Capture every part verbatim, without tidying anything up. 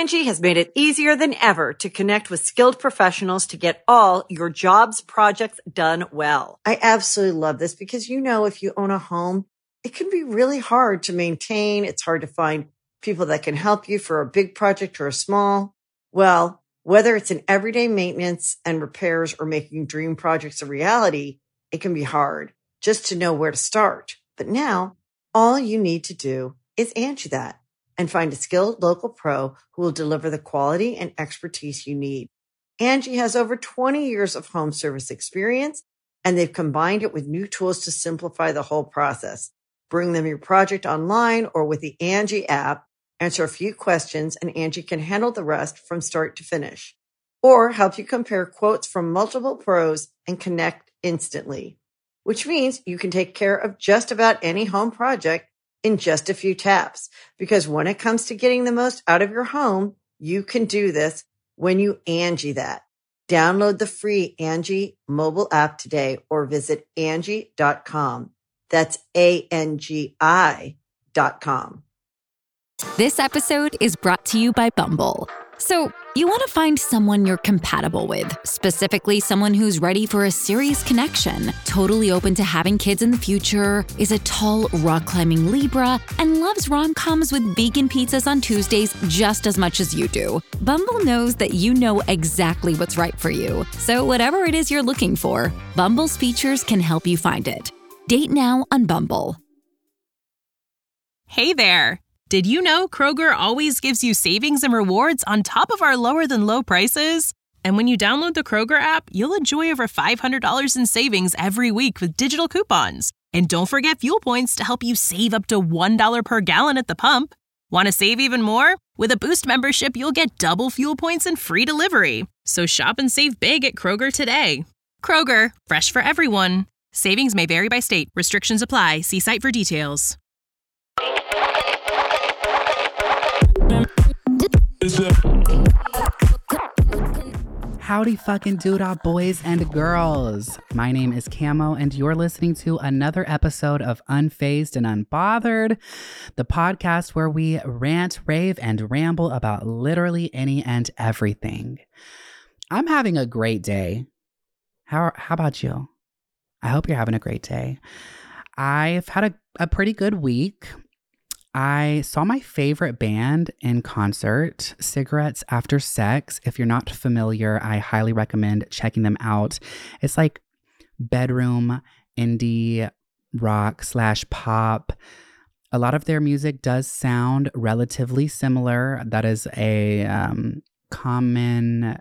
Angie has made it easier than ever to connect with skilled professionals to get all your jobs projects done well. I absolutely love this because, you know, if you own a home, it can be really hard to maintain. It's hard to find people that can help you for a big project or a small. Well, whether it's in everyday maintenance and repairs or making dream projects a reality, it can be hard just to know where to start. But now all you need to do is Angie that and find a skilled local pro who will deliver the quality and expertise you need. Angie has over twenty years of home service experience, and they've combined it with new tools to simplify the whole process. Bring them your project online or with the Angie app, answer a few questions, and Angie can handle the rest from start to finish. Or help you compare quotes from multiple pros and connect instantly, which means you can take care of just about any home project in just a few taps. Because when it comes to getting the most out of your home, you can do this when you Angie that. Download the free Angie mobile app today or visit Angie dot com. That's A N G I dot com. This episode is brought to you by Bumble. So, you want to find someone you're compatible with, specifically someone who's ready for a serious connection, totally open to having kids in the future, is a tall, rock-climbing Libra, and loves rom-coms with vegan pizzas on Tuesdays just as much as you do. Bumble knows that you know exactly what's right for you. So whatever it is you're looking for, Bumble's features can help you find it. Date now on Bumble. Hey there. Did you know Kroger always gives you savings and rewards on top of our lower than low prices? And when you download the Kroger app, you'll enjoy over five hundred dollars in savings every week with digital coupons. And don't forget fuel points to help you save up to one dollar per gallon at the pump. Want to save even more? With a Boost membership, you'll get double fuel points and free delivery. So shop and save big at Kroger today. Kroger, fresh for everyone. Savings may vary by state. Restrictions apply. See site for details. Howdy fucking doodah, boys and girls. My name is Camo, and you're listening to another episode of Unfazed and Unbothered, the podcast where we rant, rave, and ramble about literally any and everything. I'm having a great day. How, how about you? I hope you're having a great day. I've had a, a pretty good week. I saw my favorite band in concert, Cigarettes After Sex. If you're not familiar, I highly recommend checking them out. It's like bedroom indie rock slash pop. A lot of their music does sound relatively similar. That is a um, common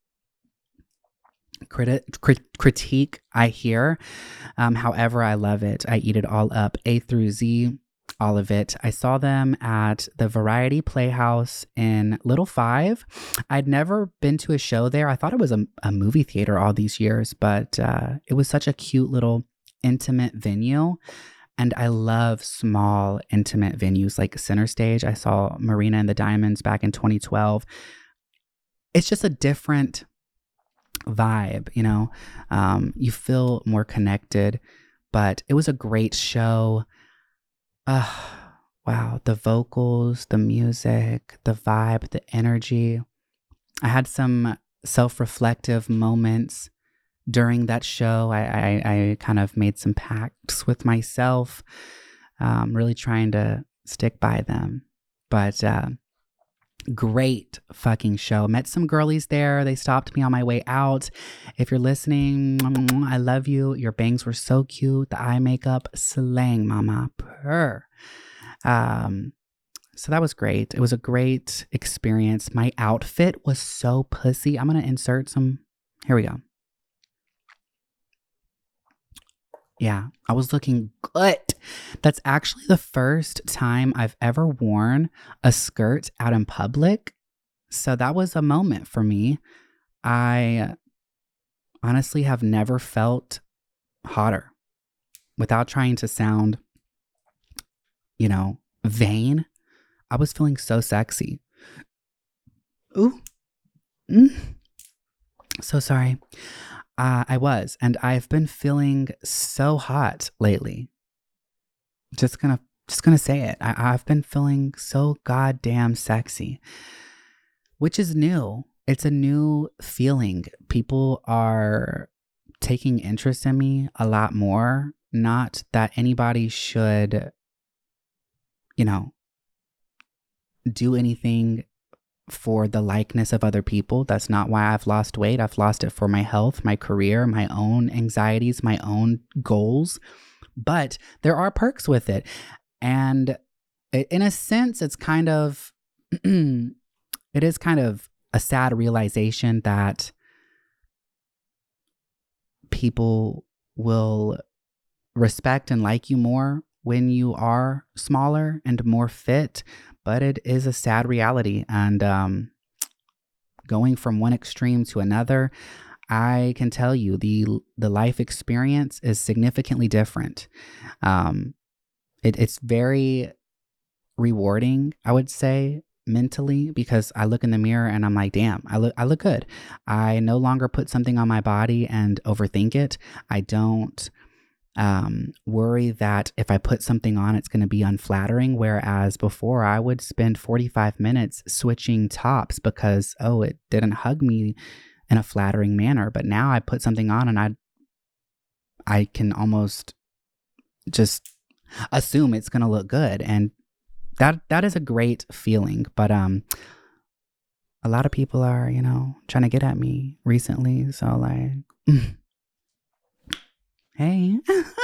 Criti- crit- critique I hear. Um, however, I love it. I eat it all up, A through Z, all of it. I saw them at the Variety Playhouse in Little Five. I'd never been to a show there. I thought it was a, a movie theater all these years, but uh, it was such a cute little intimate venue. And I love small, intimate venues like Center Stage. I saw Marina and the Diamonds back in twenty twelve. It's just a different vibe, you know, um, you feel more connected, but it was a great show. Uh, wow. The vocals, the music, the vibe, the energy. I had some self-reflective moments during that show. I, I, I kind of made some pacts with myself, um, really trying to stick by them, but, uh, great fucking show. Met some girlies there. They stopped me on my way out. If you're listening, I love you. Your bangs were so cute. The eye makeup, slang, mama. Purr. Um, so that was great. It was a great experience. My outfit was so pussy. I'm going to insert some. Here we go. Yeah, I was looking good. That's actually the first time I've ever worn a skirt out in public. So that was a moment for me. I honestly have never felt hotter without trying to sound, you know, vain. I was feeling so sexy. Ooh. Mm. So sorry. Uh, I was, and I've been feeling so hot lately. Just gonna, just gonna say it. I, I've been feeling so goddamn sexy. which is new. It's a new feeling. People are taking interest in me a lot more. Not that anybody should, you know, do anything for the likeness of other people. That's not why I've lost weight. I've lost it for my health, my career, my own anxieties, my own goals. But there are perks with it. And in a sense, it's kind of, it is kind of a sad realization that people will respect and like you more when you are smaller and more fit. But it is a sad reality. And um, going from one extreme to another, I can tell you the the life experience is significantly different. Um, it, it's very rewarding, I would say, mentally, because I look in the mirror and I'm like, damn, I look I look good. I no longer put something on my body and overthink it. I don't Um, worry that if I put something on, it's going to be unflattering. Whereas before I would spend forty-five minutes switching tops because, oh, it didn't hug me in a flattering manner. But now I put something on and I, I can almost just assume it's going to look good. And that, that is a great feeling. But, um, a lot of people are, you know, trying to get at me recently. So like, hey.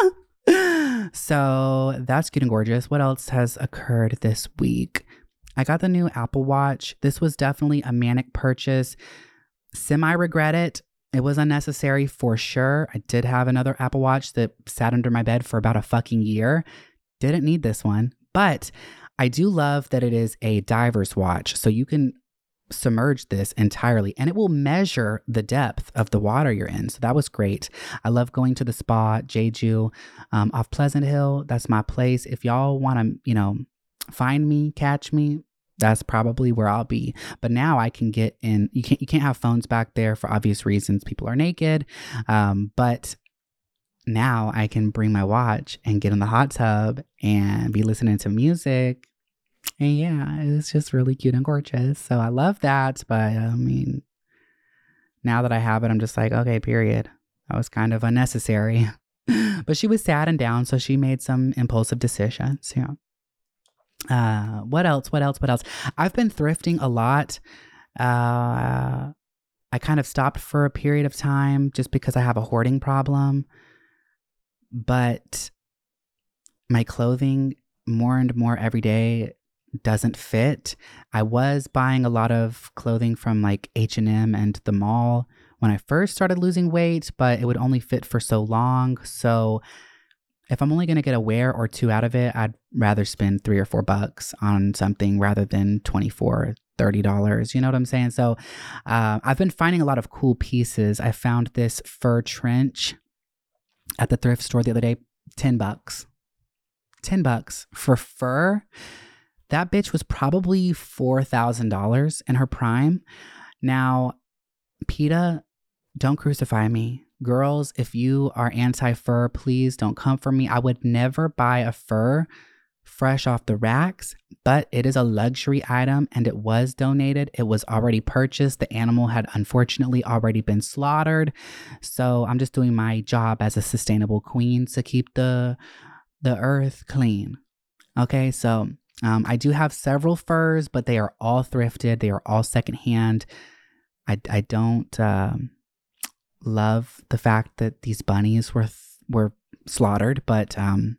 So that's cute and gorgeous. What else has occurred this week? I got the new Apple Watch. This was definitely a manic purchase. Semi-regret it. It was unnecessary for sure. I did have another Apple Watch that sat under my bed for about a fucking year. Didn't need this one. But I do love that it is a diver's watch. So you can submerge this entirely and it will measure the depth of the water you're in. So that was great. I love going to the spa, Jeju, um, off Pleasant Hill. That's my place. If y'all want to, you know, find me, catch me, that's probably where I'll be. But now I can get in. You can't, you can't have phones back there for obvious reasons. People are naked. Um, but now I can bring my watch and get in the hot tub and be listening to music. And yeah, it's just really cute and gorgeous. So I love that. But I mean, now that I have it, I'm just like, okay, period. That was kind of unnecessary. But she was sad and down, so she made some impulsive decisions. Yeah. Uh, what else? What else? What else? I've been thrifting a lot. Uh, I kind of stopped for a period of time just because I have a hoarding problem. But my clothing more and more every day doesn't fit. I was buying a lot of clothing from like H and M and the mall when I first started losing weight, but it would only fit for so long. So if I'm only going to get a wear or two out of it, I'd rather spend three or four bucks on something rather than twenty-four dollars, thirty dollars. You know what I'm saying? So uh, I've been finding a lot of cool pieces. I found this fur trench at the thrift store the other day, ten bucks. ten bucks for fur. That bitch was probably four thousand dollars in her prime. Now, PETA, don't crucify me. Girls, if you are anti-fur, please don't come for me. I would never buy a fur fresh off the racks, but it is a luxury item and it was donated. It was already purchased. The animal had unfortunately already been slaughtered. So I'm just doing my job as a sustainable queen to keep the, the earth clean. Okay, so um, I do have several furs, but they are all thrifted. They are all secondhand. I, I don't um, love the fact that these bunnies were th- were slaughtered, but um,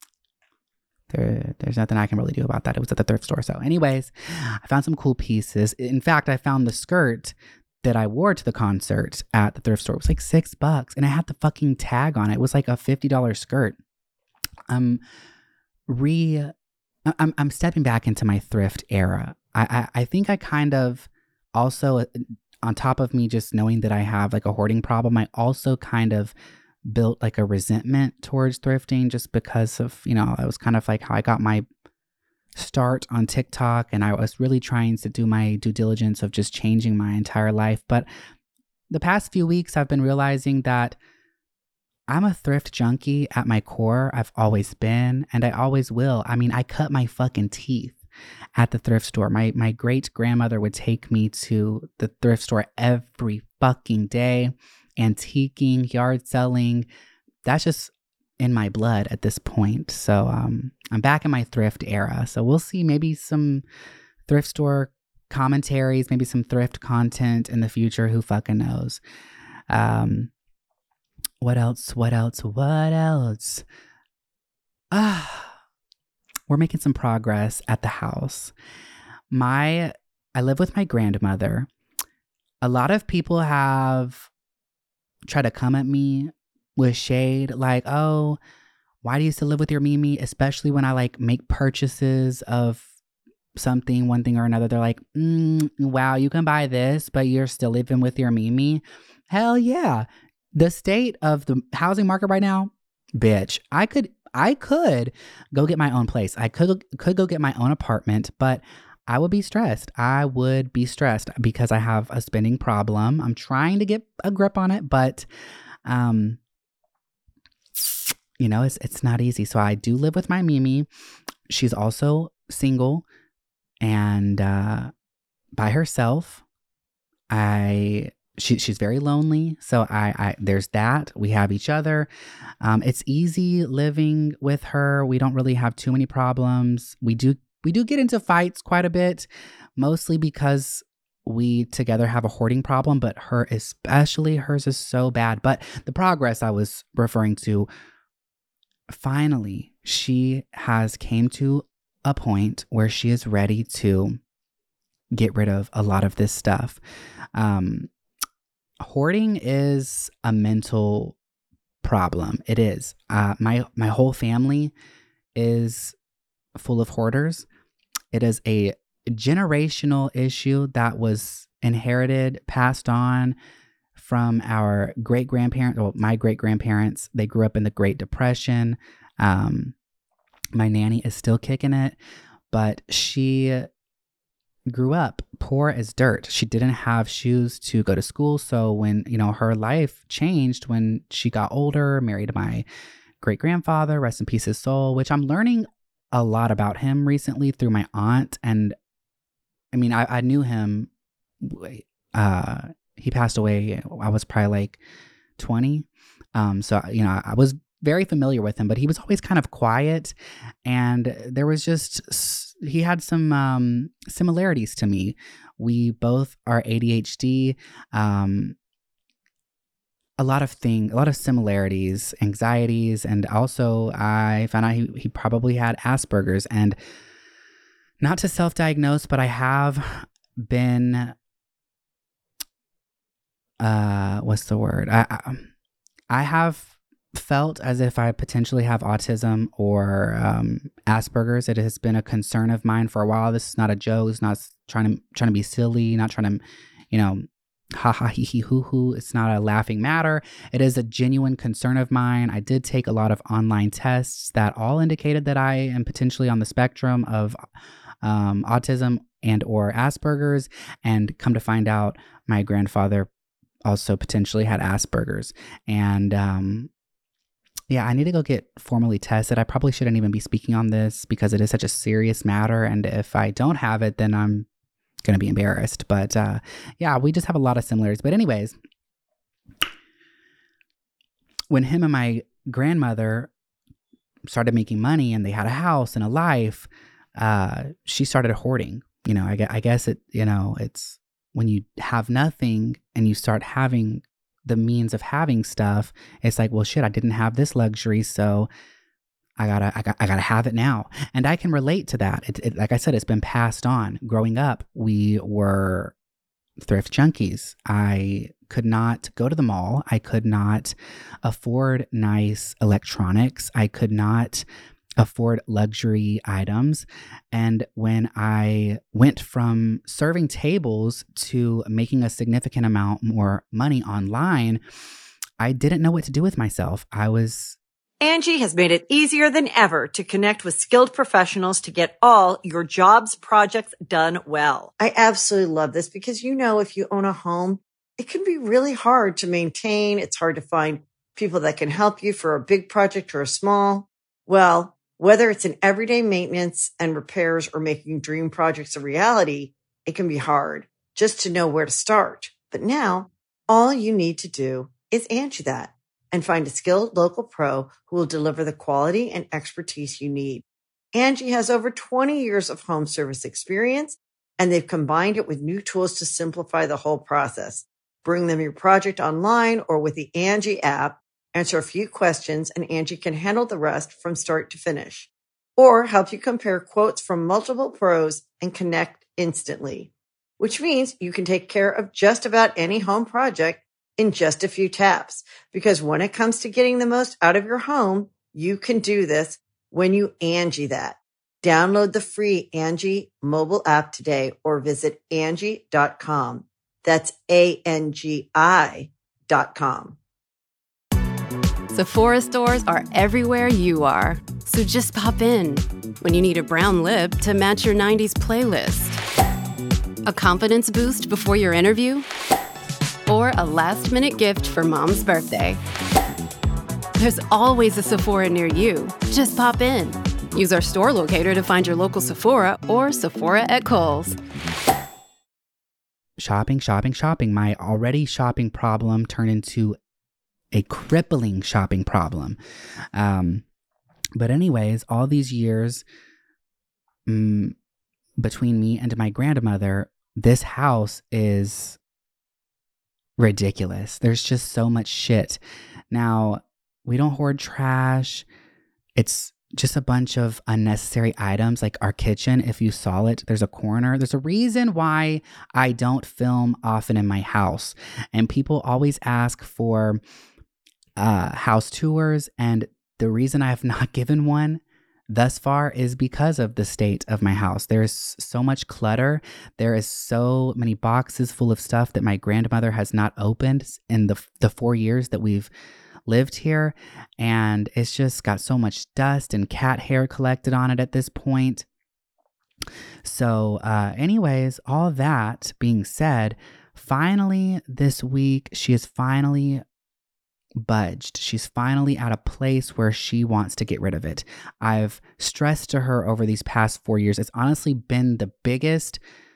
there there's nothing I can really do about that. It was at the thrift store. So anyways, I found some cool pieces. In fact, I found the skirt that I wore to the concert at the thrift store. It was like six bucks, and I had the fucking tag on it. It was like a fifty dollars skirt. Um, re, I'm I'm stepping back into my thrift era. I I, I think I kind of also, on top of me just knowing that I have like a hoarding problem, I also kind of built like a resentment towards thrifting just because of, you know, it was kind of like how I got my start on TikTok, and I was really trying to do my due diligence of just changing my entire life. But the past few weeks, I've been realizing that I'm a thrift junkie at my core. I've always been, and I always will. I mean, I cut my fucking teeth at the thrift store. My my great grandmother would take me to the thrift store every fucking day, antiquing, yard selling. That's just in my blood at this point. So um, I'm back in my thrift era. So we'll see maybe some thrift store commentaries, maybe some thrift content in the future. Who fucking knows? Um, what else? What else? What else? Ah, we're making some progress at the house. My, I live with my grandmother. A lot of people have tried to come at me with shade, like, oh, why do you still live with your Mimi? Especially when I like make purchases of something, one thing or another. They're like, mm, wow, you can buy this, but you're still living with your Mimi. Hell yeah. The state of the housing market right now, bitch, I could, I could go get my own place. I could, could go get my own apartment, but I would be stressed. I would be stressed because I have a spending problem. I'm trying to get a grip on it, but, um, you know, it's, it's not easy. So I do live with my Mimi. She's also single and uh, by herself. I she she's very lonely, so I, I there's that. We have each other. Um, it's easy living with her. We don't really have too many problems. We do we do get into fights quite a bit, mostly because we together have a hoarding problem. But her especially, hers is so bad. But the progress I was referring to, finally, she has came to a point where she is ready to get rid of a lot of this stuff. Um, hoarding is a mental problem. It is. Uh, my my whole family is full of hoarders. It is a generational issue that was inherited, passed on from our great grandparents. Well, my great grandparents. They grew up in the Great Depression. Um, My nanny is still kicking it, but she grew up poor as dirt. She didn't have shoes to go to school. So when, you know, her life changed when she got older, married my great grandfather, rest in peace his soul, which I'm learning a lot about him recently through my aunt. And I mean, I, I knew him. Uh, he passed away. I was probably like twenty. Um, so, you know, I was very familiar with him, but he was always kind of quiet, and there was just, he had some um, similarities to me. We both are A D H D, um, a lot of things, a lot of similarities, anxieties, and also I found out he, he probably had Asperger's. And not to self-diagnose, but I have been, uh, what's the word? I, I, I have felt as if I potentially have autism or um, Asperger's. It has been a concern of mine for a while. This is not a joke. It's not trying to trying to be silly, not trying to, you know, ha ha hee hee hoo hoo. It's not a laughing matter. It is a genuine concern of mine. I did take a lot of online tests that all indicated that I am potentially on the spectrum of um, autism and or Asperger's, and come to find out my grandfather also potentially had Asperger's. And um yeah, I need to go get formally tested. I probably shouldn't even be speaking on this because it is such a serious matter. And if I don't have it, then I'm going to be embarrassed. But uh, yeah, we just have a lot of similarities. But anyways, when him and my grandmother started making money and they had a house and a life, uh, she started hoarding. You know, I, I guess it, you know, it's when you have nothing and you start having the means of having stuff, it's like, well, shit, I didn't have this luxury, so I gotta, I got, I gotta have it now. And I can relate to that. It, it, like I said, it's been passed on. Growing up, we were thrift junkies. I could not go to the mall. I could not afford nice electronics. I could not afford luxury items. And when I went from serving tables to making a significant amount more money online, I didn't know what to do with myself. I was... Angie has made it easier than ever to connect with skilled professionals to get all your jobs projects done well. I absolutely love this because, you know, if you own a home, it can be really hard to maintain. It's hard to find people that can help you for a big project or a small. Well, Whether it's in everyday maintenance and repairs or making dream projects a reality, it can be hard just to know where to start. But now, all you need to do is Angie that and find a skilled local pro who will deliver the quality and expertise you need. Angie has over twenty years of home service experience, and they've combined it with new tools to simplify the whole process. Bring them your project online or with the Angie app. Answer a few questions, and Angie can handle the rest from start to finish. Or help you compare quotes from multiple pros and connect instantly. Which means you can take care of just about any home project in just a few taps. Because when it comes to getting the most out of your home, you can do this when you Angie that. Download the free Angie mobile app today or visit Angie dot com. That's A N G I dot com. Sephora stores are everywhere you are. So just pop in when you need a brown lip to match your nineties playlist. A confidence boost before your interview? Or a last-minute gift for mom's birthday. There's always a Sephora near you. Just pop in. Use our store locator to find your local Sephora or Sephora at Kohl's. Shopping, shopping, shopping. My already shopping problem turned into a crippling shopping problem. Um, but anyways, all these years um, between me and my grandmother, this house is ridiculous. There's just so much shit. Now, we don't hoard trash. It's just a bunch of unnecessary items, like our kitchen. If you saw it, there's a corner. There's a reason why I don't film often in my house. And people always ask for uh, house tours. And the reason I have not given one thus far is because of the state of my house. There is so much clutter. There is so many boxes full of stuff that my grandmother has not opened in the the four years that we've lived here. And it's just got so much dust and cat hair collected on it at this point. So uh, anyways, all that being said, finally this week, she is finally budged. She's finally at a place where she wants to get rid of it. I've stressed to her over these past four years. It's honestly been the biggest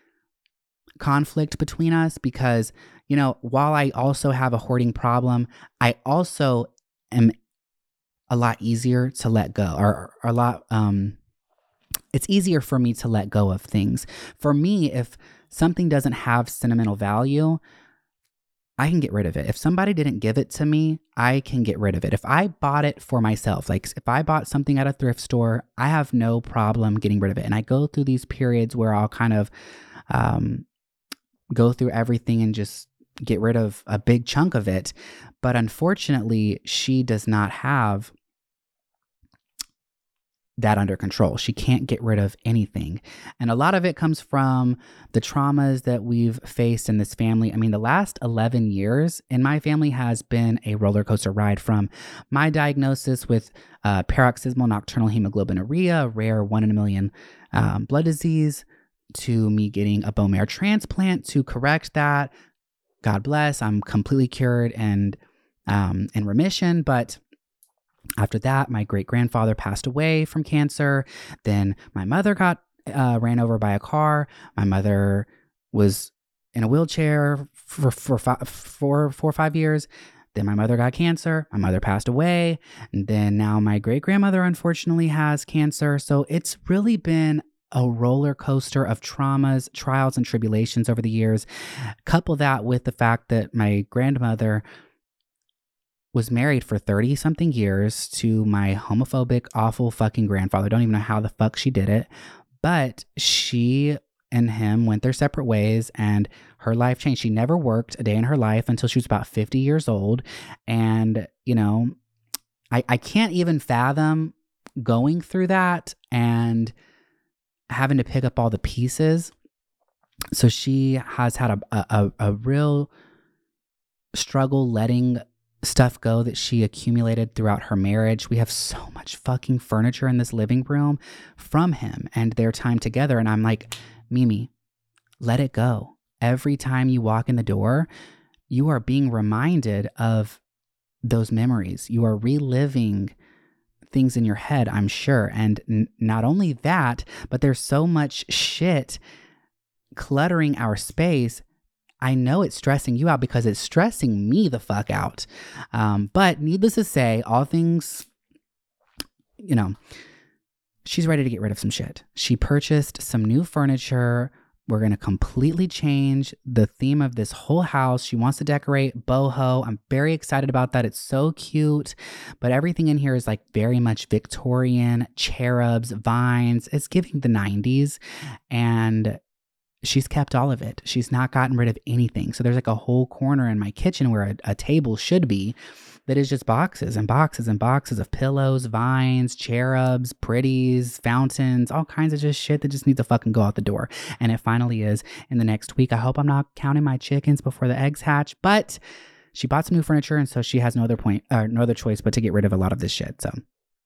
conflict between us because, you know, while I also have a hoarding problem, I also am a lot easier to let go or, or a lot, um, it's easier for me to let go of things. For me, if something doesn't have sentimental value, I can get rid of it. If somebody didn't give it to me, I can get rid of it. If I bought it for myself, like if I bought something at a thrift store, I have no problem getting rid of it. And I go through these periods where I'll kind of um, go through everything and just get rid of a big chunk of it. But unfortunately, she does not have that under control. She can't get rid of anything. And a lot of it comes from the traumas that we've faced in this family. I mean, the last eleven years in my family has been a roller coaster ride, from my diagnosis with uh, paroxysmal nocturnal hemoglobinuria, a rare one in a million um, blood disease, to me getting a bone marrow transplant to correct that. God bless, I'm completely cured and um, in remission. But after that, my great-grandfather passed away from cancer. Then my mother got uh, ran over by a car. My mother was in a wheelchair for, for, for, for four or five years. Then my mother got cancer. My mother passed away. And then now my great-grandmother, unfortunately, has cancer. So it's really been a roller coaster of traumas, trials, and tribulations over the years. Couple that with the fact that my grandmother was married for thirty something years to my homophobic, awful fucking grandfather. I don't even know how the fuck she did it, but she and him went their separate ways and her life changed. She never worked a day in her life until she was about fifty years old. And, you know, I, I can't even fathom going through that and having to pick up all the pieces. So she has had a, a, a real struggle letting stuff go that she accumulated throughout her marriage. We have so much fucking furniture in this living room from him and their time together. And I'm like, Mimi, let it go. Every time you walk in the door, you are being reminded of those memories. You are reliving things in your head, I'm sure. And n- not only that, but there's so much shit cluttering our space. I know it's stressing you out because it's stressing me the fuck out. Um, but needless to say, all things, you know, she's ready to get rid of some shit. She purchased some new furniture. We're going to completely change the theme of this whole house. She wants to decorate boho. I'm very excited about that. It's so cute. But everything in here is like very much Victorian, cherubs, vines. It's giving the nineties. And she's kept all of it. She's not gotten rid of anything. So there's like a whole corner in my kitchen where a, a table should be that is just boxes and boxes and boxes of pillows, vines, cherubs, pretties, fountains, all kinds of just shit that just needs to fucking go out the door. And it finally is in the next week. I hope I'm not counting my chickens before the eggs hatch, but she bought some new furniture, and so she has no other point, or uh, no other choice but to get rid of a lot of this shit. So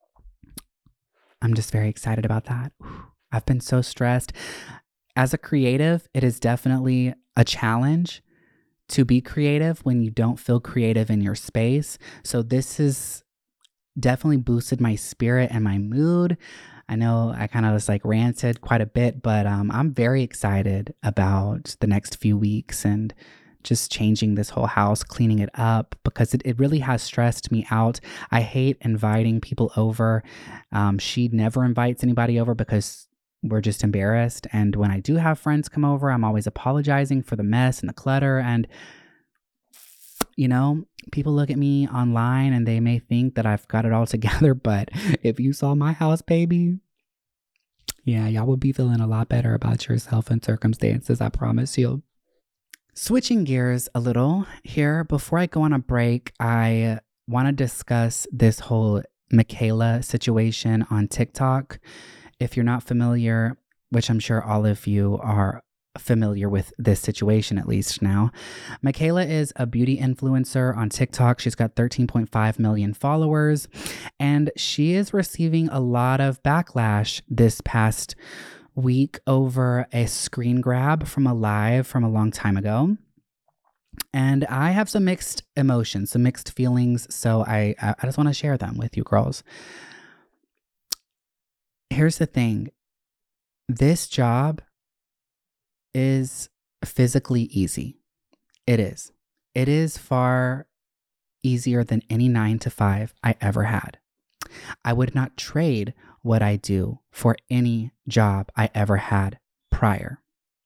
I'm just very excited about that. I've been so stressed. As a creative, it is definitely a challenge to be creative when you don't feel creative in your space. So this has definitely boosted my spirit and my mood. I know I kind of just like ranted quite a bit, but um, I'm very excited about the next few weeks and just changing this whole house, cleaning it up, because it, it really has stressed me out. I hate inviting people over. Um, she never invites anybody over because we're just embarrassed. And when I do have friends come over, I'm always apologizing for the mess and the clutter. And, you know, people look at me online and they may think that I've got it all together. But if you saw my house, baby, yeah, y'all would be feeling a lot better about yourself and circumstances, I promise you. Switching gears a little here, before I go on a break, I want to discuss this whole Michaela situation on TikTok. If you're not familiar, which I'm sure all of you are familiar with this situation at least now, Michaela is a beauty influencer on TikTok. She's got thirteen point five million followers, and she is receiving a lot of backlash this past week over a screen grab from a live from a long time ago. And I have some mixed emotions, some mixed feelings, so I, I just want to share them with you girls. Here's the thing. This job is physically easy. It is. It is far easier than any nine to five I ever had. I would not trade what I do for any job I ever had prior.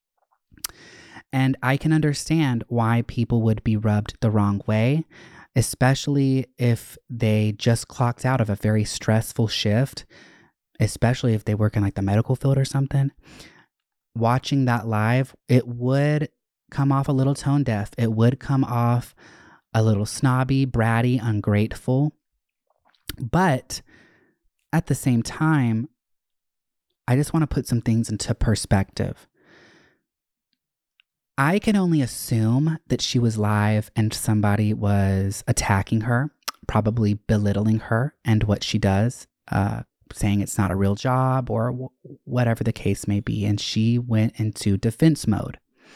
And I can understand why people would be rubbed the wrong way, especially if they just clocked out of a very stressful shift, especially if they work in like the medical field or something. Watching that live, it would come off a little tone deaf. It would come off a little snobby, bratty, ungrateful. But at the same time, I just want to put some things into perspective. I can only assume that she was live and somebody was attacking her, probably belittling her and what she does, uh, saying it's not a real job or w- whatever the case may be. And she went into defense mode.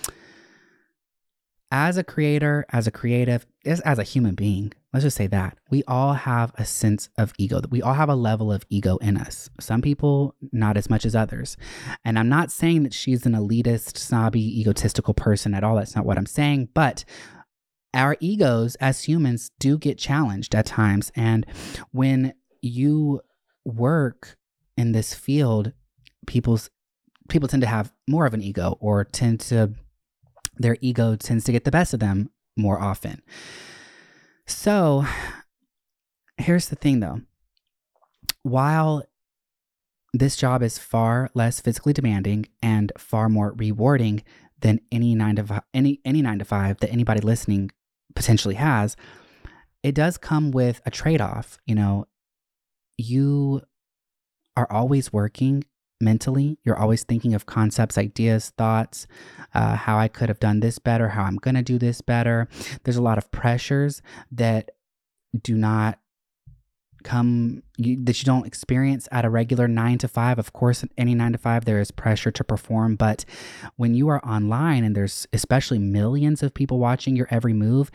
As a creator, as a creative, as, as a human being, let's just say that, we all have a sense of ego. We all have a level of ego in us. Some people, not as much as others. And I'm not saying that she's an elitist, snobby, egotistical person at all. That's not what I'm saying. But our egos as humans do get challenged at times. And when you work in this field, people's people tend to have more of an ego, or tend to their ego tends to get the best of them more often. So here's the thing though. While this job is far less physically demanding and far more rewarding than any nine to five, any any nine to five that anybody listening potentially has, it does come with a trade-off. You know, you are always working mentally. You're always thinking of concepts, ideas, thoughts, uh, how I could have done this better, how I'm going to do this better. There's a lot of pressures that do not come, you, that you don't experience at a regular nine to five. Of course, any nine to five, there is pressure to perform. But when you are online and there's especially millions of people watching your every move,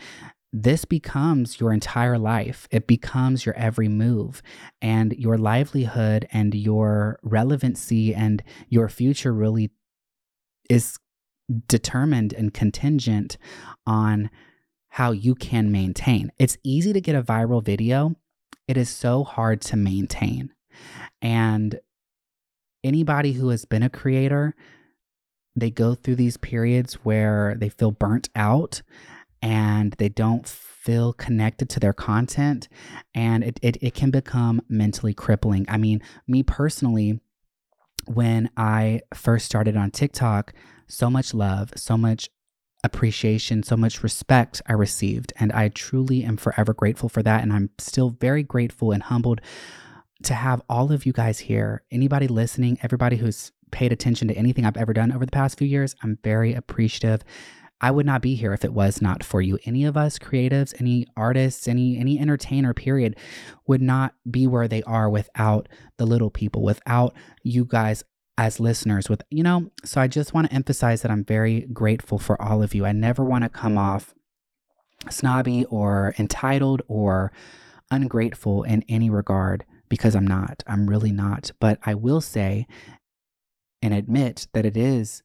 this becomes your entire life. It becomes your every move, and your livelihood and your relevancy and your future really is determined and contingent on how you can maintain. It's easy to get a viral video. It is so hard to maintain. And anybody who has been a creator, they go through these periods where they feel burnt out and they don't feel connected to their content, and it, it, it can become mentally crippling. I mean, me personally, when I first started on TikTok, so much love, so much appreciation, so much respect I received, and I truly am forever grateful for that. And I'm still very grateful and humbled to have all of you guys here. Anybody listening, everybody who's paid attention to anything I've ever done over the past few years, I'm very appreciative. I would not be here if it was not for you. Any of us creatives, any artists, any any entertainer, period, would not be where they are without the little people, without you guys as listeners, with, you know, so I just want to emphasize that I'm very grateful for all of you. I never want to come off snobby or entitled or ungrateful in any regard, because I'm not. I'm really not. But I will say and admit that it is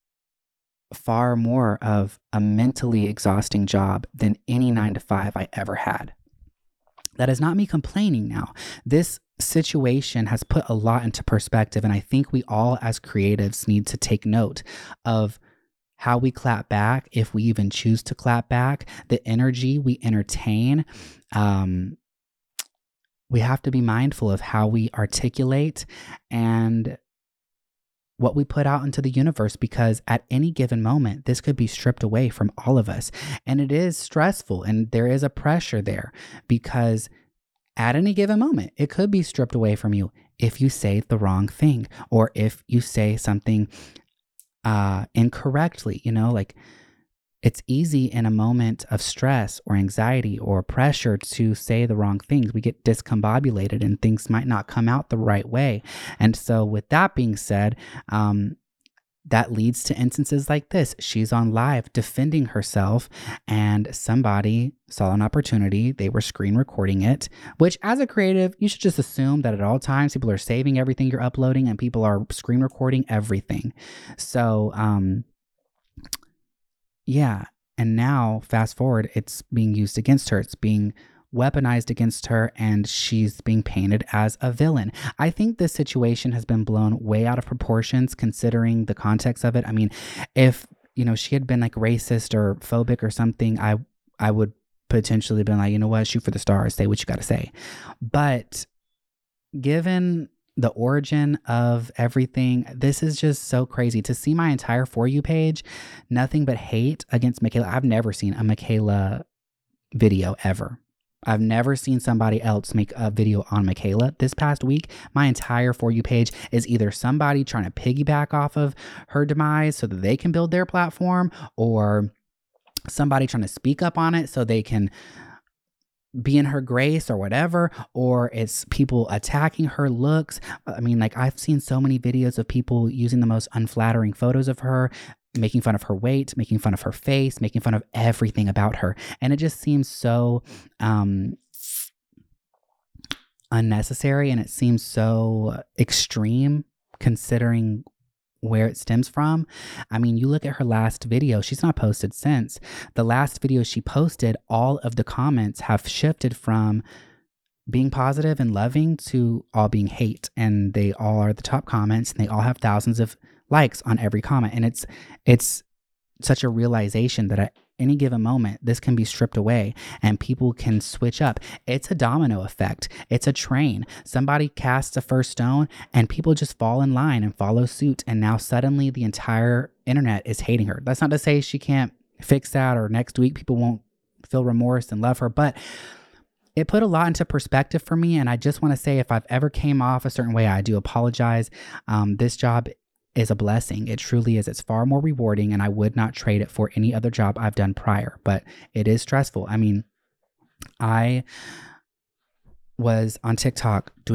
far more of a mentally exhausting job than any nine to five I ever had. That is not me complaining now. This situation has put a lot into perspective, and I think we all as creatives need to take note of how we clap back, if we even choose to clap back, the energy we entertain. Um, we have to be mindful of how we articulate and what we put out into the universe, because at any given moment, this could be stripped away from all of us. And it is stressful, and there is a pressure there, because at any given moment, it could be stripped away from you if you say the wrong thing, or if you say something uh, incorrectly. You know, like, it's easy in a moment of stress or anxiety or pressure to say the wrong things. We get discombobulated and things might not come out the right way. And so with that being said, um, that leads to instances like this. She's on live defending herself, and somebody saw an opportunity. They were screen recording it, which as a creative, you should just assume that at all times people are saving everything you're uploading and people are screen recording everything. So, um, yeah. And now fast forward, it's being used against her. It's being weaponized against her, and she's being painted as a villain. I think this situation has been blown way out of proportions considering the context of it. I mean, if, you know, she had been like racist or phobic or something, I I would potentially have been like, you know what, shoot for the stars, say what you got to say. But given the origin of everything, this is just so crazy. To see my entire For You page, nothing but hate against Michaela. I've never seen a Michaela video ever. I've never seen somebody else make a video on Michaela. This past week, my entire For You page is either somebody trying to piggyback off of her demise so that they can build their platform, or somebody trying to speak up on it so they can be in her grace or whatever, or it's people attacking her looks. I mean, like, I've seen so many videos of people using the most unflattering photos of her, making fun of her weight, making fun of her face, making fun of everything about her. And it just seems so um, unnecessary, and it seems so extreme considering where it stems from. I mean, you look at her last video, she's not posted since. The last video she posted, all of the comments have shifted from being positive and loving to all being hate. And they all are the top comments, and they all have thousands of likes on every comment. And it's it's such a realization that at any given moment, this can be stripped away and people can switch up. It's a domino effect. It's a train. Somebody casts a first stone and people just fall in line and follow suit. And now suddenly the entire internet is hating her. That's not to say she can't fix that, or next week people won't feel remorse and love her, but it put a lot into perspective for me. And I just want to say, if I've ever came off a certain way, I do apologize. Um, this job is a blessing. It truly is. It's far more rewarding, and I would not trade it for any other job I've done prior, but it is stressful. I mean, I was on TikTok doing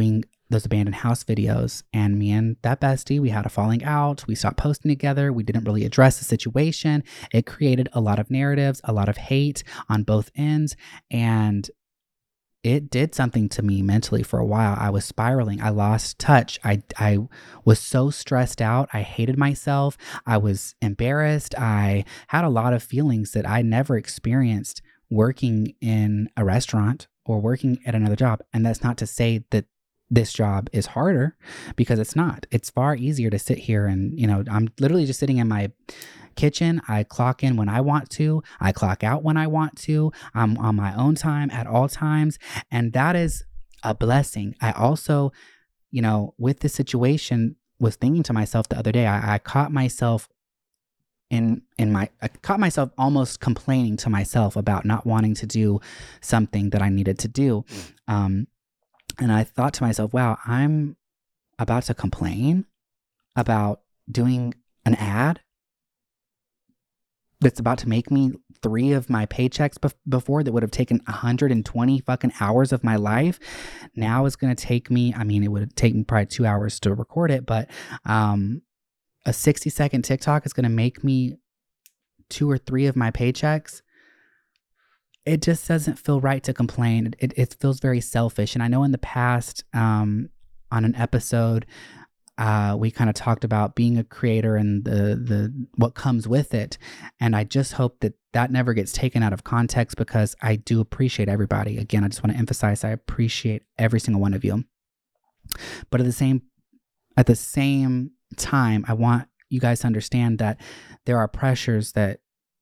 those abandoned house videos, and me and that bestie, we had a falling out. We stopped posting together. We didn't really address the situation. It created a lot of narratives, a lot of hate on both ends, and it did something to me mentally for a while. I was spiraling. I lost touch. I, I was so stressed out. I hated myself. I was embarrassed. I had a lot of feelings that I never experienced working in a restaurant or working at another job. And that's not to say that this job is harder, because it's not. It's far easier to sit here and, you know, I'm literally just sitting in my kitchen. I clock in when I want to. I clock out when I want to. I'm on my own time at all times. And that is a blessing. I also, you know, with this situation, was thinking to myself the other day, I, I caught myself in, in my, I caught myself almost complaining to myself about not wanting to do something that I needed to do. Um, and I thought to myself, wow, I'm about to complain about doing an ad that's about to make me three of my paychecks bef- before that would have taken one hundred twenty fucking hours of my life. Now it's going to take me, I mean, it would take me probably two hours to record it, but um, a sixty second TikTok is going to make me two or three of my paychecks. It just doesn't feel right to complain. It, it feels very selfish. And I know in the past, um, on an episode, Uh, we kind of talked about being a creator and the the what comes with it. And I just hope that that never gets taken out of context, because I do appreciate everybody. Again, I just want to emphasize, I appreciate every single one of you. But at the same at the same time, I want you guys to understand that there are pressures that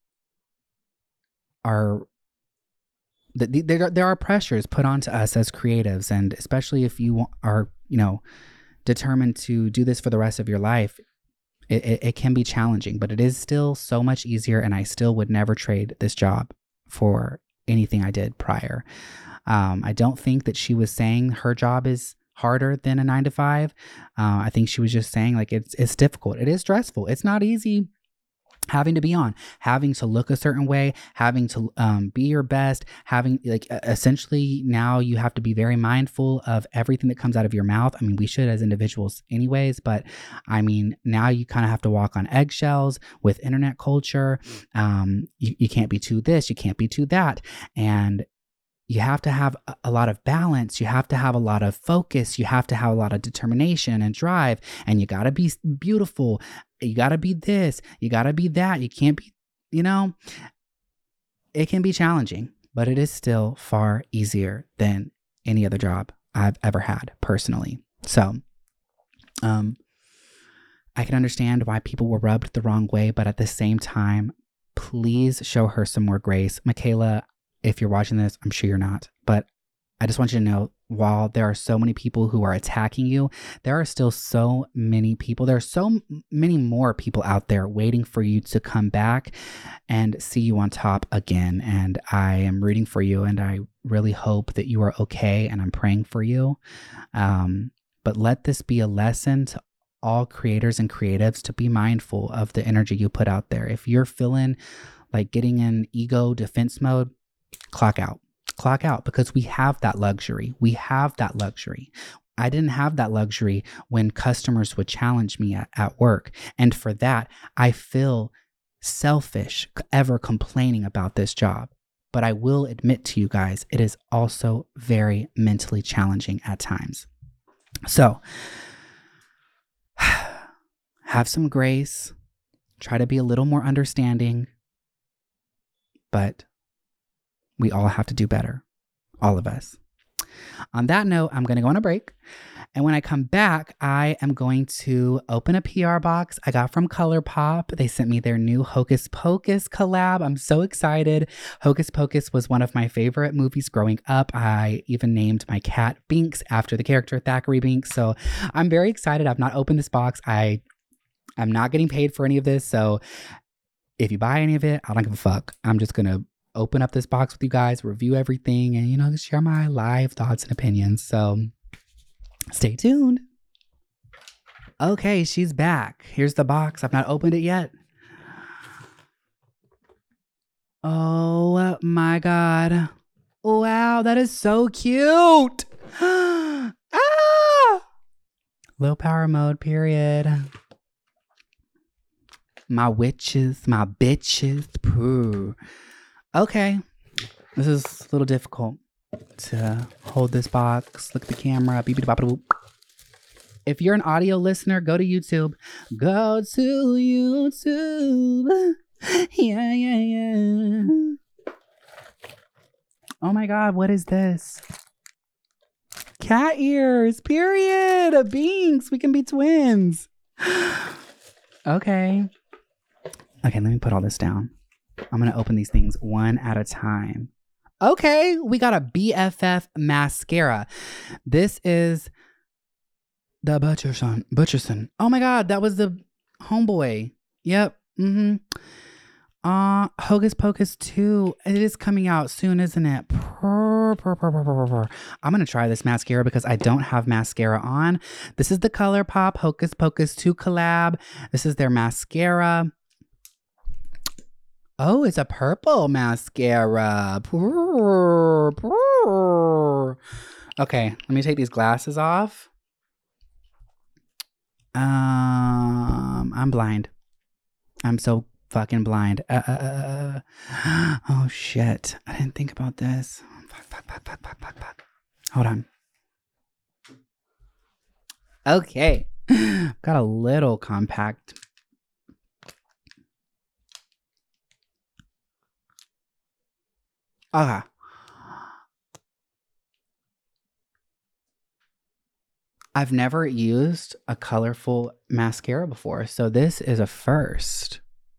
are that there there are pressures put onto us as creatives, and especially if you are, you know, determined to do this for the rest of your life, it, it, it can be challenging, but it is still so much easier, and I still would never trade this job for anything I did prior. Um, I don't think that she was saying her job is harder than a nine to five. Uh, I think she was just saying, like, it's it's difficult. It is stressful. It's not easy having to be on, having to look a certain way, having to um, be your best, having like essentially now you have to be very mindful of everything that comes out of your mouth. I mean, we should as individuals anyways, but I mean, now you kind of have to walk on eggshells with internet culture. Um, you, you can't be too this, you can't be too that. And you have to have a lot of balance. You have to have a lot of focus. You have to have a lot of determination and drive. And you got to be beautiful. You got to be this. You got to be that. You can't be, you know, it can be challenging, but it is still far easier than any other job I've ever had personally. So, um, I can understand why people were rubbed the wrong way, but at the same time, please show her some more grace. Michaela, if you're watching this, I'm sure you're not, but I just want you to know, while there are so many people who are attacking you, there are still so many people, there are so many more people out there waiting for you to come back and see you on top again. And I am rooting for you, and I really hope that you are okay, and I'm praying for you. Um, but let this be a lesson to all creators and creatives to be mindful of the energy you put out there. If you're feeling like getting in ego defense mode, clock out. Clock out, because we have that luxury. We have that luxury. I didn't have that luxury when customers would challenge me at, at work. And for that, I feel selfish ever complaining about this job. But I will admit to you guys, it is also very mentally challenging at times. So have some grace. Try to be a little more understanding. But we all have to do better. All of us. On that note, I'm going to go on a break. And when I come back, I am going to open a P R box I got from ColourPop. They sent me their new Hocus Pocus collab. I'm so excited. Hocus Pocus was one of my favorite movies growing up. I even named my cat Binks after the character Thackeray Binks. So I'm very excited. I've not opened this box. I, I'm not getting paid for any of this. So if you buy any of it, I don't give a fuck. I'm just going to open up this box with you guys, review everything, and, you know, share my live thoughts and opinions. So stay tuned. Okay, she's back. Here's the box. I've not opened it yet. Oh my God. Wow, that is so cute. Ah! Low power mode, period. My witches, my bitches. Pooh. Okay. This is a little difficult to hold this box. Look at the camera. Beep, beep, bop, boop. If you're an audio listener, go to YouTube. Go to YouTube. Yeah, yeah, yeah. Oh my God, what is this? Cat ears, period. A Binks. We can be twins. Okay. Okay, let me put all this down. I'm going to open these things one at a time. Okay, we got a B F F mascara. This is the Butcherson. Butcherson. Oh my God, that was the homeboy. Yep. Mm-hmm. Uh, Hocus Pocus two. It is coming out soon, isn't it? Purr, purr, purr, purr, purr, purr. I'm going to try this mascara because I don't have mascara on. This is the ColourPop Hocus Pocus two collab. This is their mascara. Oh, it's a purple mascara. Purr, purr. Okay, let me take these glasses off. Um, I'm blind. I'm so fucking blind. Uh, uh, uh, uh. Oh shit! I didn't think about this. Fuck, fuck, fuck, fuck, fuck, fuck, fuck. Hold on. Okay, got a little compact. Okay. I've never used a colorful mascara before, so this is a first.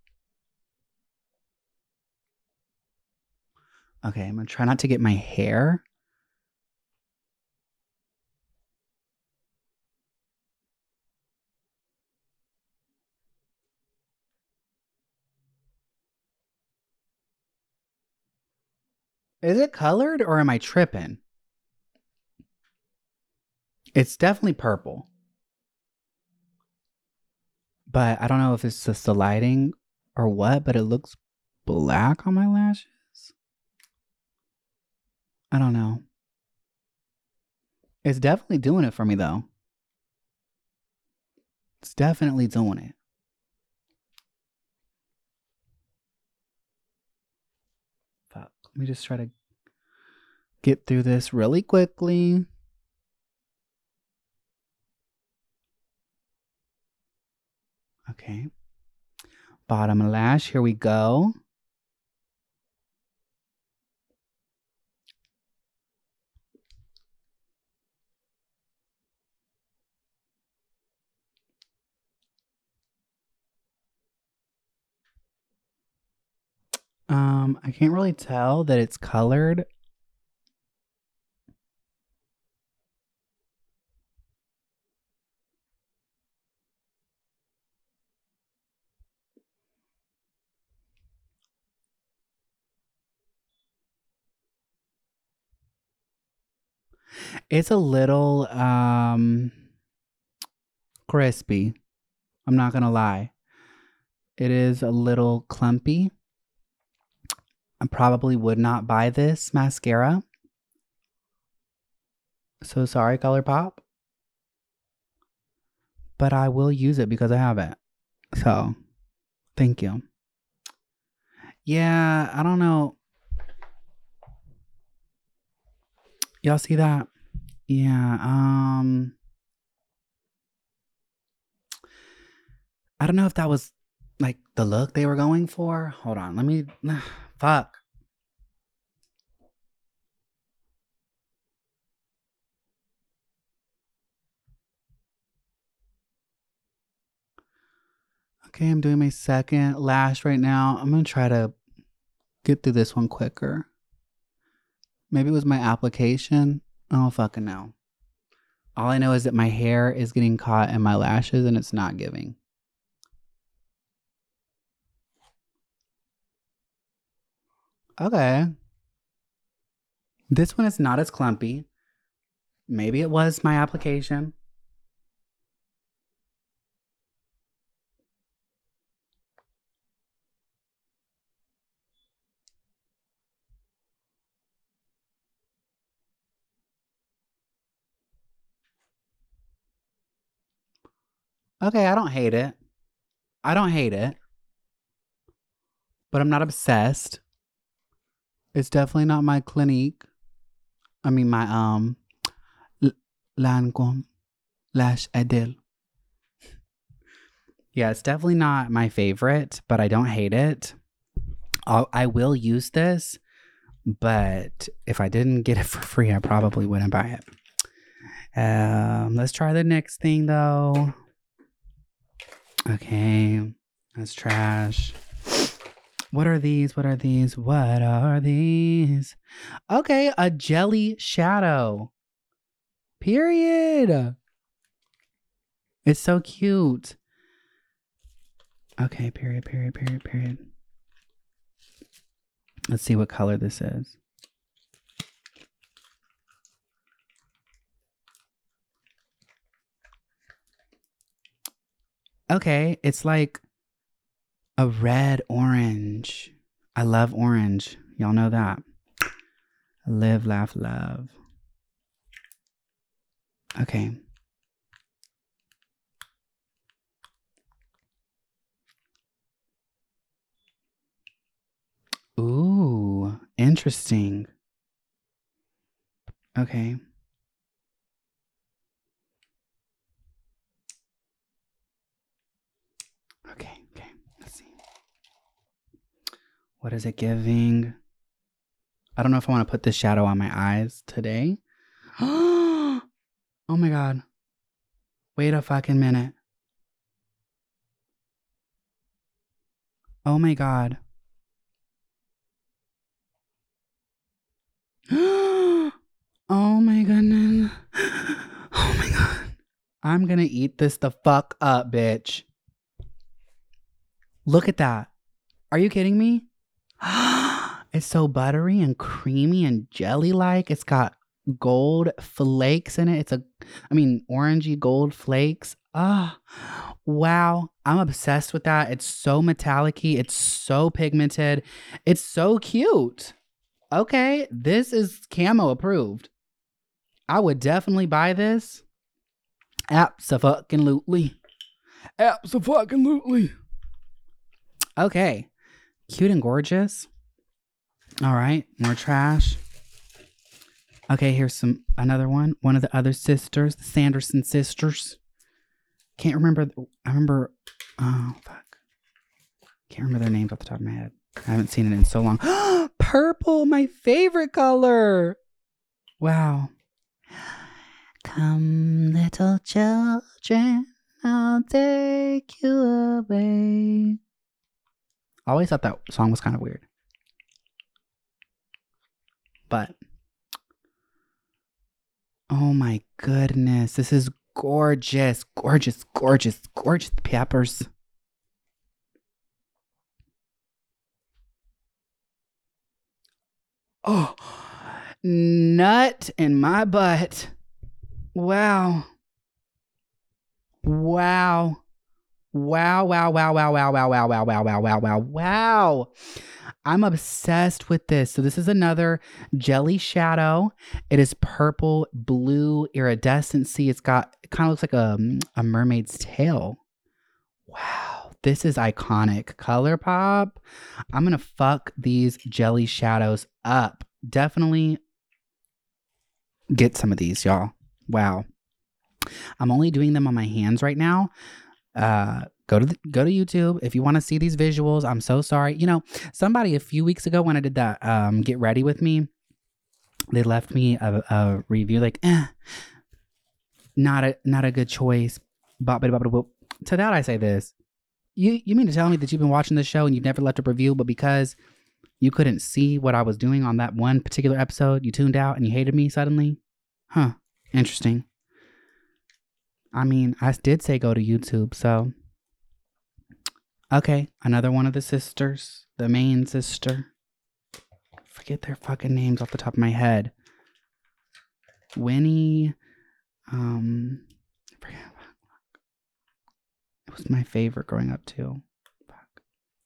Okay, I'm gonna try not to get my hair. Is it colored or am I tripping? It's definitely purple. But I don't know if it's just the lighting or what, but it looks black on my lashes. I don't know. It's definitely doing it for me though. It's definitely doing it. Fuck. Let me just try to get through this really quickly. Okay. Bottom lash. Here we go. Um, I can't really tell that it's colored. It's a little um crispy. I'm not gonna lie. It is a little clumpy. I probably would not buy this mascara. So sorry, ColourPop. But I will use it because I have it. So, thank you. Yeah, I don't know. Y'all see that? Yeah, um... I don't know if that was, like, the look they were going for. Hold on, let me... Fuck. Okay, I'm doing my second lash right now. I'm going to try to get through this one quicker. Maybe it was my application. I don't fucking know. All I know is that my hair is getting caught in my lashes and it's not giving. Okay. This one is not as clumpy. Maybe it was my application. Okay, I don't hate it. I don't hate it. But I'm not obsessed. It's definitely not my Clinique. I mean, my, um, L- Lancome Lash Adele. Yeah, it's definitely not my favorite, but I don't hate it. I'll, I will use this, but if I didn't get it for free, I probably wouldn't buy it. Um, let's try the next thing, though. Okay, that's trash. What are these? What are these? What are these? Okay, a jelly shadow. Period. It's so cute. Okay, period, period, period, period. Let's see what color this is. Okay, it's like a red orange. I love orange. Y'all know that. Live, laugh, love. Okay. Ooh, interesting. Okay. Okay, okay. Let's see. What is it giving? I don't know if I want to put this shadow on my eyes today. Oh my God. Wait a fucking minute. Oh my God. Oh my goodness. Oh my God. I'm gonna eat this the fuck up, bitch. Look at that. Are you kidding me? It's so buttery and creamy and jelly-like. It's got gold flakes in it. It's a, I mean, orangey gold flakes. Ah, oh, wow. I'm obsessed with that. It's so metallic-y. It's so pigmented. It's so cute. Okay, this is camo approved. I would definitely buy this. Abso-fucking-lutely. Abso-fucking-lutely. Okay. Cute and gorgeous. All right, more trash. Okay, here's some another one. One of the other sisters, the Sanderson sisters. Can't remember. I remember. Oh fuck. Can't remember their names off the top of my head. I haven't seen it in so long. Purple, my favorite color. Wow. Come, little children, I'll take you away. I always thought that song was kind of weird. But, oh my goodness, this is gorgeous, gorgeous, gorgeous, gorgeous peppers. Oh, nut in my butt. Wow. Wow. Wow, wow, wow, wow, wow, wow, wow, wow, wow, wow, wow, wow, wow. I'm obsessed with this. So this is another jelly shadow. It is purple, blue, iridescency. It's got, it kind of looks like a, a mermaid's tail. Wow. This is iconic. ColourPop. I'm going to fuck these jelly shadows up. Definitely get some of these, y'all. Wow. I'm only doing them on my hands right now. Uh, go to the, go to YouTube if you want to see these visuals. I'm so sorry. You know, somebody a few weeks ago when I did that um get ready with me, they left me a, a review like, eh, not a not a good choice. But to that I say this: you you mean to tell me that you've been watching this show and you've never left a review, but because you couldn't see what I was doing on that one particular episode, you tuned out and you hated me suddenly? Huh? Interesting. I mean, I did say go to YouTube, so. Okay, another one of the sisters, the main sister. Forget their fucking names off the top of my head. Winnie, um, I forget. It was my favorite growing up too. Fuck.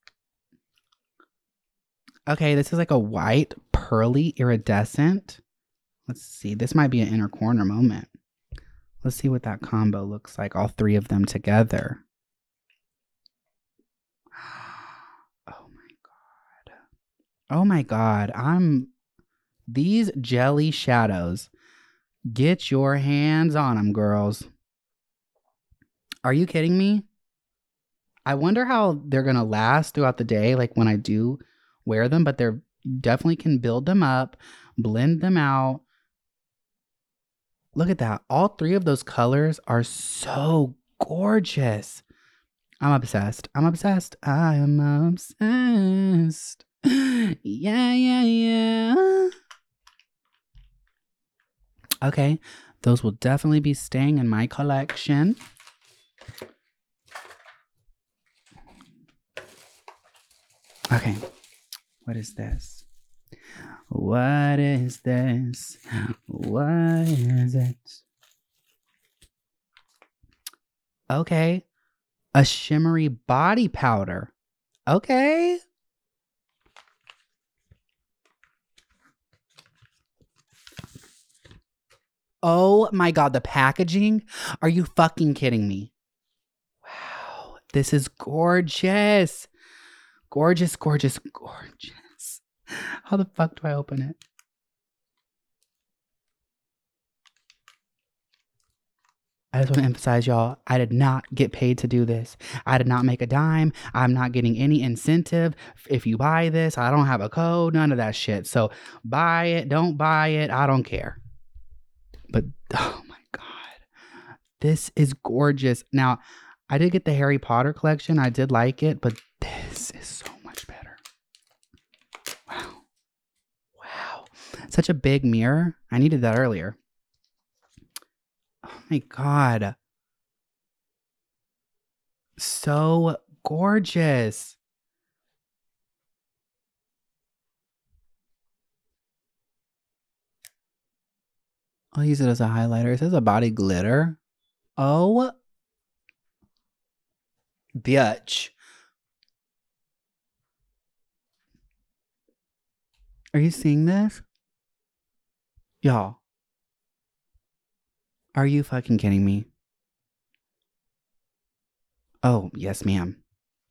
Okay, this is like a white, pearly, iridescent. Let's see, this might be an inner corner moment. Let's see what that combo looks like, all three of them together. Oh my God. Oh my God. I'm... These jelly shadows. Get your hands on them, girls. Are you kidding me? I wonder how they're going to last throughout the day, like when I do wear them, but they're definitely can build them up, blend them out. Look at that. All three of those colors are so gorgeous. I'm obsessed. I'm obsessed. I am obsessed. Yeah, yeah, yeah. Okay. Those will definitely be staying in my collection. Okay. What is this? What is this? What is it? Okay. A shimmery body powder. Okay. Oh my God, the packaging? Are you fucking kidding me? Wow, this is gorgeous. Gorgeous, gorgeous, gorgeous. How the fuck do I open it? I just want to emphasize, y'all, I did not get paid to do this. I did not make a dime. I'm not getting any incentive. If you buy this, I don't have a code, none of that shit. So buy it, don't buy it, I don't care. But, oh my God, this is gorgeous. Now, I did get the Harry Potter collection. I did like it, but this is so much better. Wow. Wow. Such a big mirror. I needed that earlier. Oh my God. So gorgeous. I'll use it as a highlighter. It says a body glitter. Oh, bitch. Are you seeing this? Y'all. Are you fucking kidding me? Oh, yes, ma'am.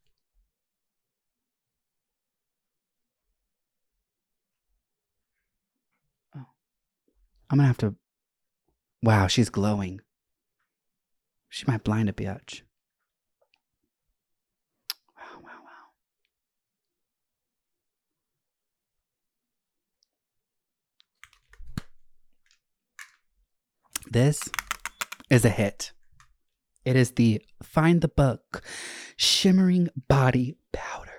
Oh. I'm gonna have to... Wow, she's glowing. She might blind a bitch. Wow, wow, wow. This is a hit. It is the Find the Book Shimmering Body Powder.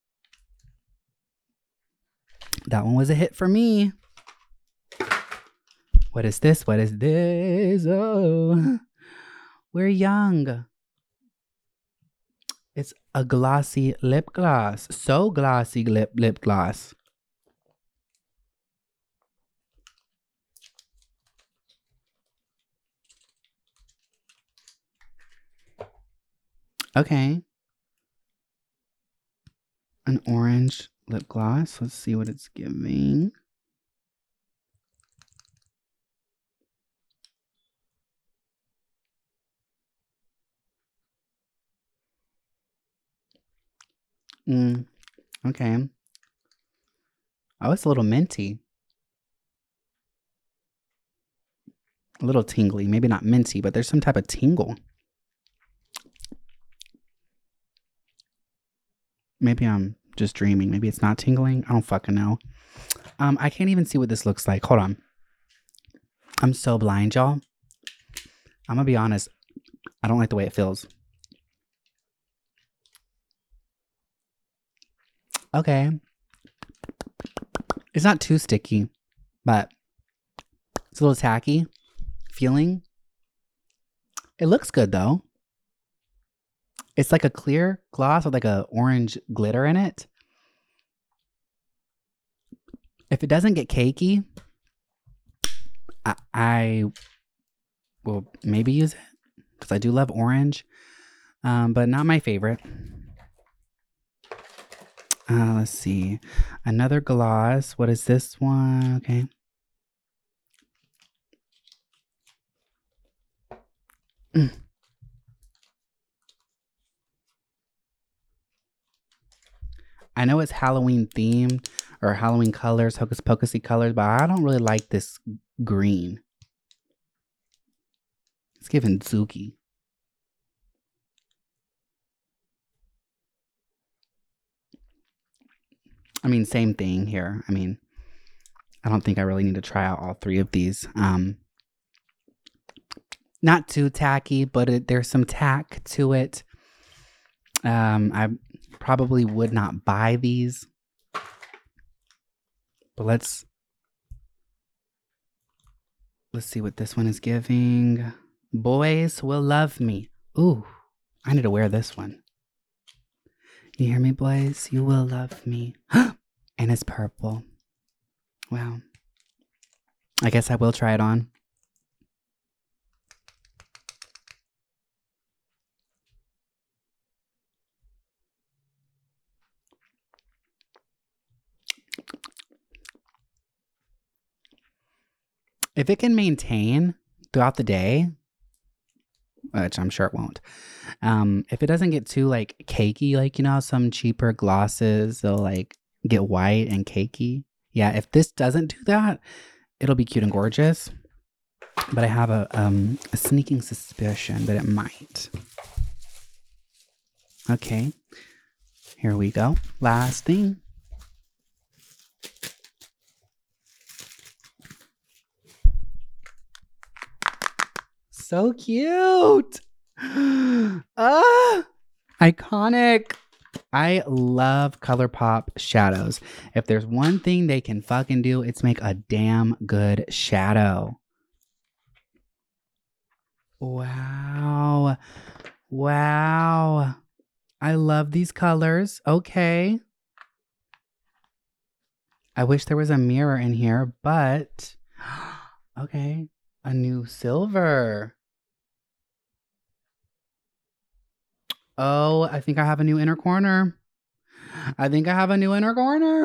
That one was a hit for me. What is this? What is this? Oh, we're young. It's a glossy lip gloss. So glossy lip lip gloss. Okay. An orange lip gloss. Let's see what it's giving. Mm, okay. Oh, it's a little minty. A little tingly. Maybe not minty, but there's some type of tingle. Maybe I'm just dreaming. Maybe it's not tingling. I don't fucking know. Um, I can't even see what this looks like. Hold on. I'm so blind, y'all. I'm gonna be honest. I don't like the way it feels. Okay. It's not too sticky, but it's a little tacky feeling. It looks good though. It's like a clear gloss with like a orange glitter in it. If it doesn't get cakey, I, I will maybe use it because I do love orange, um, but not my favorite. Uh, let's see. Another gloss. What is this one? Okay. Mm. I know it's Halloween themed or Halloween colors, hocus pocusy colors, but I don't really like this green. It's giving Zuki. I mean, same thing here. I mean, I don't think I really need to try out all three of these. Um, not too tacky, but it, there's some tack to it. Um, I probably would not buy these, but let's let's see what this one is giving. Boys will love me. Ooh, I need to wear this one. You hear me, boys? You will love me. And it's purple. Wow. I guess I will try it on. If it can maintain throughout the day, which I'm sure it won't. Um, if it doesn't get too like cakey, like, you know, some cheaper glosses, they'll like get white and cakey. Yeah, if this doesn't do that, it'll be cute and gorgeous. But I have a, um, a sneaking suspicion that it might. Okay, here we go. Last thing. So cute. Ah, iconic. I love ColourPop shadows. If there's one thing they can fucking do, it's make a damn good shadow. Wow. Wow. I love these colors. Okay. I wish there was a mirror in here, but okay. A new silver. Oh, I think I have a new inner corner. I think I have a new inner corner.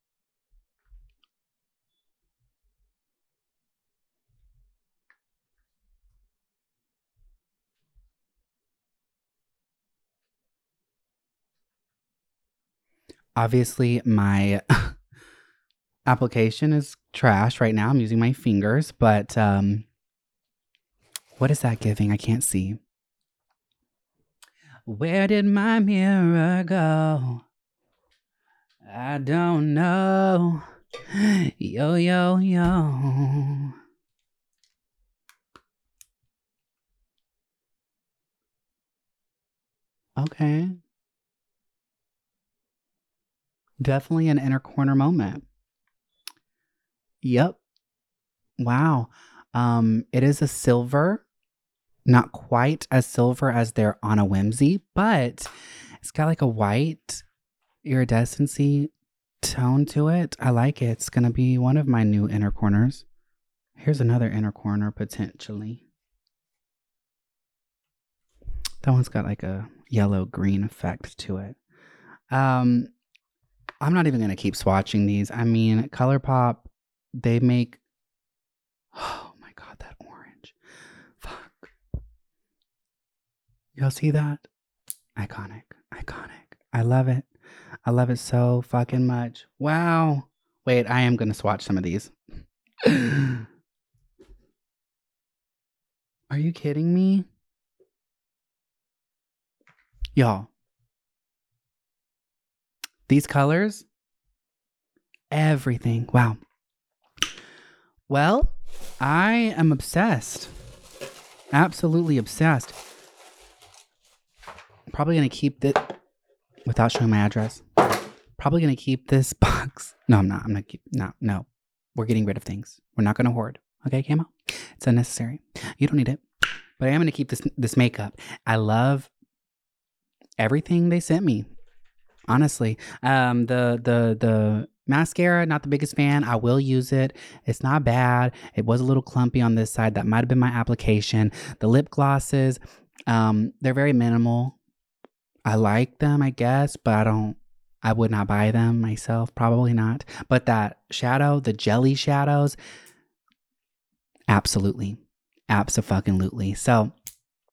Obviously, my application is trash right now. I'm using my fingers, but um, what is that giving? I can't see. Where did my mirror go? I don't know. Yo, yo, yo. Okay. Definitely an inner corner moment. Yep. Wow. Um, it is a silver. Not quite as silver as their Anna Whimsy, but it's got like a white iridescency tone to it. I like it. It's going to be one of my new inner corners. Here's another inner corner potentially. That one's got like a yellow green effect to it. Um, I'm not even going to keep swatching these. I mean, ColourPop, they make, oh my God, that orange. Fuck. Y'all see that? Iconic. Iconic. I love it. I love it so fucking much. Wow. Wait, I am going to swatch some of these. Are you kidding me? Y'all. These colors. Everything. Wow. Well, I am obsessed. Absolutely obsessed. Probably going to keep this without showing my address. Probably going to keep this box. No, I'm not. I'm not keep no, no. We're getting rid of things. We're not going to hoard. Okay, Camo? It's unnecessary. You don't need it. But I am going to keep this this makeup. I love everything they sent me. Honestly. Um the the the mascara, not the biggest fan. I will use it. It's not bad. It was a little clumpy on this side. That might have been my application. The lip glosses, um, they're very minimal. I like them, I guess, but I don't, I would not buy them myself. Probably not. But that shadow, the jelly shadows, absolutely. Abso-fucking-lutely. So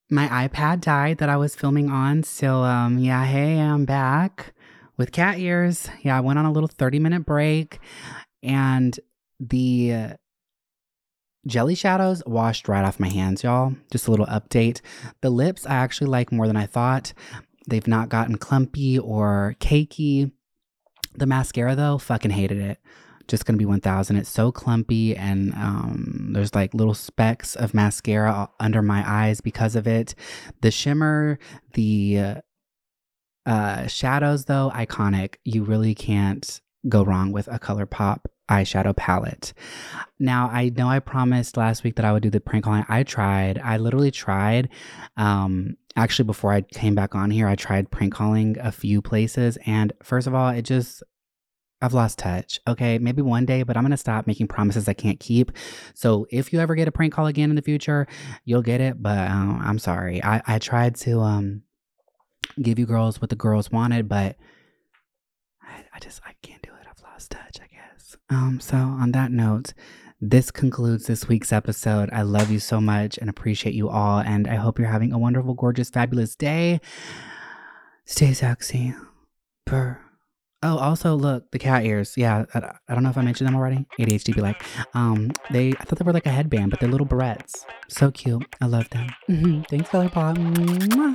my iPad died that I was filming on. So, um, yeah, hey, I'm back with cat ears. Yeah, I went on a little thirty minute break and the uh, jelly shadows washed right off my hands, y'all. Just a little update. The lips I actually like more than I thought. They've not gotten clumpy or cakey. The mascara, though, fucking hated it. Just gonna be one thousand. It's so clumpy, and um, there's like little specks of mascara under my eyes because of it. The shimmer, the uh, uh, shadows, though, iconic. You really can't go wrong with a ColourPop eyeshadow palette. Now, I know I promised last week that I would do the prank calling. I tried. I literally tried. Um, actually, before I came back on here, I tried prank calling a few places, and first of all, it just I've lost touch. Okay, maybe one day, but I'm going to stop making promises I can't keep. So if you ever get a prank call again in the future, you'll get it. But uh, I'm sorry. I, I tried to um give you girls what the girls wanted, but I, I just, I can't do it. I've lost touch, I guess. Um. So on that note, this concludes this week's episode. I love you so much and appreciate you all. And I hope you're having a wonderful, gorgeous, fabulous day. Stay sexy. Purr. Oh, also, look, the cat ears. Yeah, I, I don't know if I mentioned them already. A D H D be like, um, they, I thought they were like a headband, but they're little barrettes. So cute. I love them. Mm-hmm. Thanks, ColourPop. Mwah.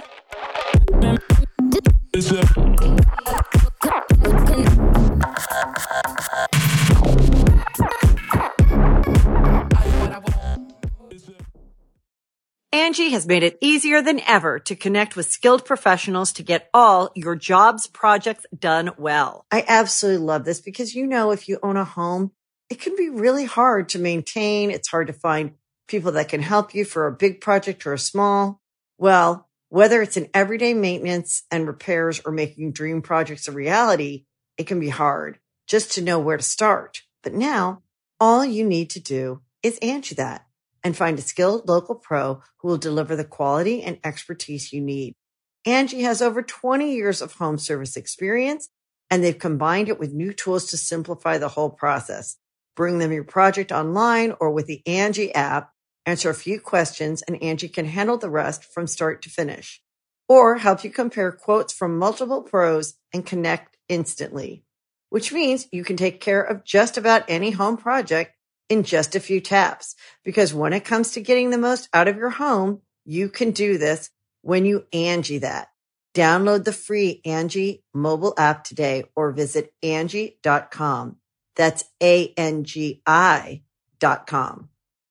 Angie has made it easier than ever to connect with skilled professionals to get all your jobs projects done well. I absolutely love this because, you know, if you own a home, it can be really hard to maintain. It's hard to find people that can help you for a big project or a small. Well, whether it's in everyday maintenance and repairs or making dream projects a reality, it can be hard just to know where to start. But now all you need to do is Angie that and find a skilled local pro who will deliver the quality and expertise you need. Angie has over twenty years of home service experience, and they've combined it with new tools to simplify the whole process. Bring them your project online or with the Angie app, answer a few questions, and Angie can handle the rest from start to finish. Or help you compare quotes from multiple pros and connect instantly, which means you can take care of just about any home project in just a few taps. Because when it comes to getting the most out of your home, you can do this when you Angie that. Download the free Angie mobile app today or visit Angie dot com. That's A N G I dot com.